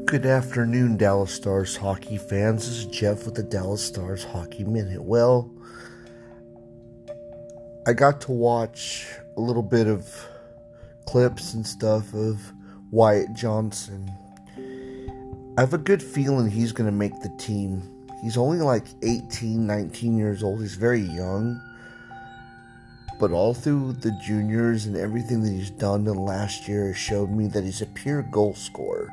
Good afternoon, Dallas Stars hockey fans. This is Jeff with the Dallas Stars Hockey Minute. Well, I got to watch a little bit of clips and stuff of Wyatt Johnston. I have a good feeling he's going to make the team. He's only like 18, 19 years old. He's very young. But all through the juniors and everything that he's done in the last year has showed me that he's a pure goal scorer.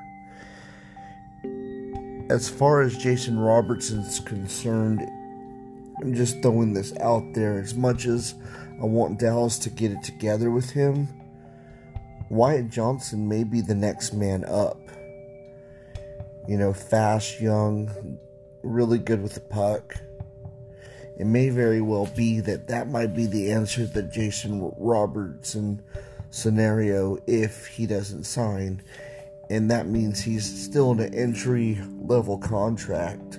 As far as Jason Robertson's concerned, I'm just throwing this out there. As much as I want Dallas to get it together with him, Wyatt Johnston may be the next man up. You know, fast, young, really good with the puck. It may very well be that might be the answer to the Jason Robertson scenario if he doesn't sign. And that means he's still in an entry-level contract.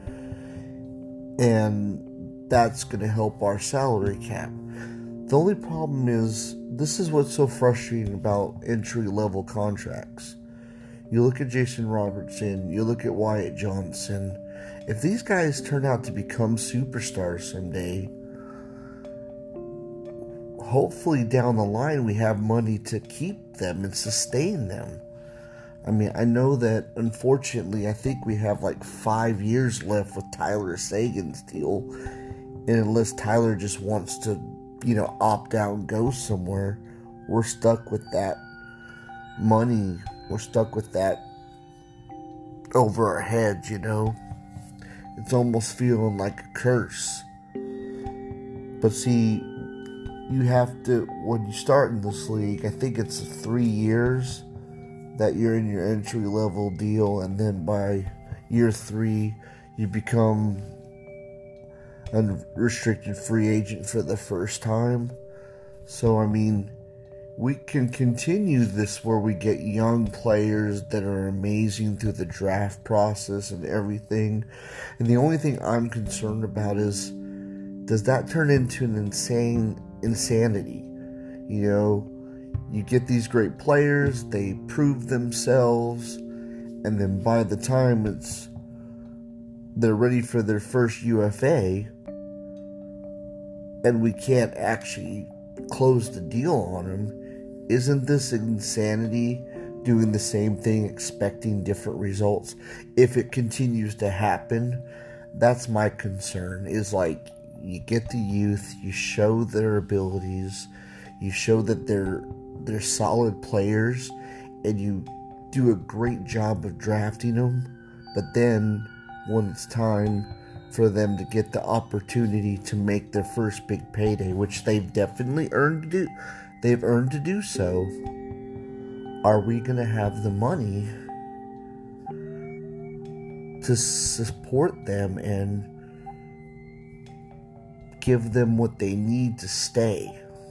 And that's going to help our salary cap. The only problem is, this is what's so frustrating about entry-level contracts. You look at Jason Robertson, you look at Wyatt Johnston. If these guys turn out to become superstars someday, hopefully down the line we have money to keep them and sustain them. I mean, I know that, unfortunately, I think we have like 5 years left with Tyler Seguin's deal. And unless Tyler just wants to, opt out and go somewhere, we're stuck with that money. We're stuck with that over our heads, It's almost feeling like a curse. But see, you have to, when you start in this league, I think it's 3 years that you're in your entry-level deal, and then by year 3, you become a restricted free agent for the first time. So, we can continue this where we get young players that are amazing through the draft process and everything. And the only thing I'm concerned about is, does that turn into an insanity? You get these great players, they prove themselves, and then by the time they're ready for their first UFA, and we can't actually close the deal on them. Isn't this insanity, doing the same thing, expecting different results? If it continues to happen, that's my concern, is like, you get the youth, you show their abilities, you show that they're solid players, and you do a great job of drafting them, but then when it's time for them to get the opportunity to make their first big payday, which they've definitely earned to do so, are we going to have the money to support them and give them what they need to stay?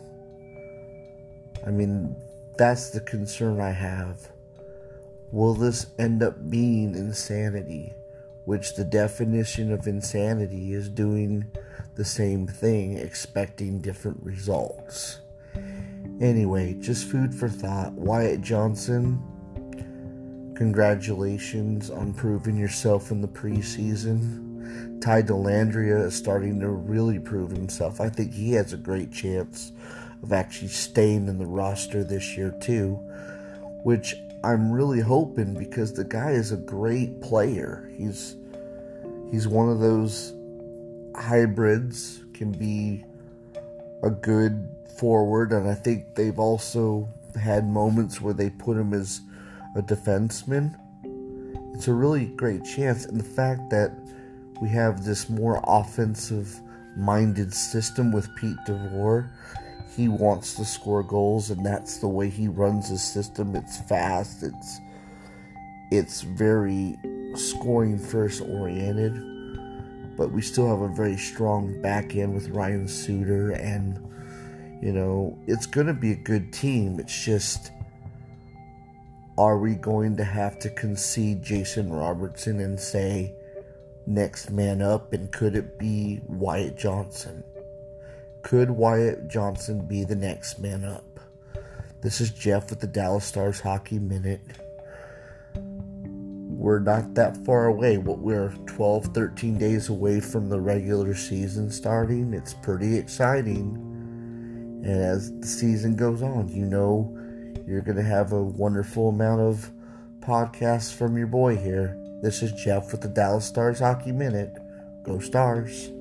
That's the concern I have. Will this end up being insanity? Which the definition of insanity is doing the same thing, expecting different results. Anyway, just food for thought. Wyatt Johnston, congratulations on proving yourself in the preseason. Ty Dellandrea is starting to really prove himself. I think he has a great chance of actually staying in the roster this year too, which I'm really hoping, because the guy is a great player. He's one of those hybrids, can be a good forward, and I think they've also had moments where they put him as a defenseman. It's a really great chance, and the fact that we have this more offensive-minded system with Pete DeVore. He wants to score goals, and that's the way he runs his system. It's fast. It's very scoring first oriented. But we still have a very strong back end with Ryan Suter, and it's going to be a good team. It's just, are we going to have to concede Jason Robertson and say next man up, and could it be Wyatt Johnston? Could Wyatt Johnston be the next man up? This is Jeff with the Dallas Stars Hockey Minute. we're not that far away. We're 12, 13 days away from the regular season starting. It's pretty exciting. And as the season goes on, you're going to have a wonderful amount of podcasts from your boy here. This is Jeff with the Dallas Stars Hockey Minute. Go Stars.